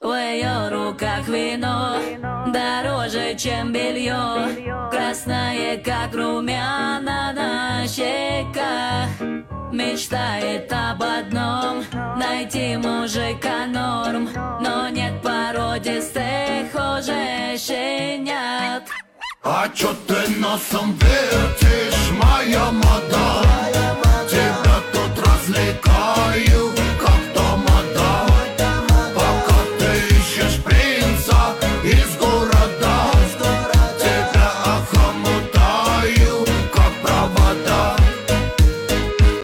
В ее руках вино дороже, чем белье, красное, как румяна на щеках. Мечтает об одном — найти мужика норм, но нет породистых уже щенят. А чё ты носом вертишь, моя мадам? Тебя тут развлекают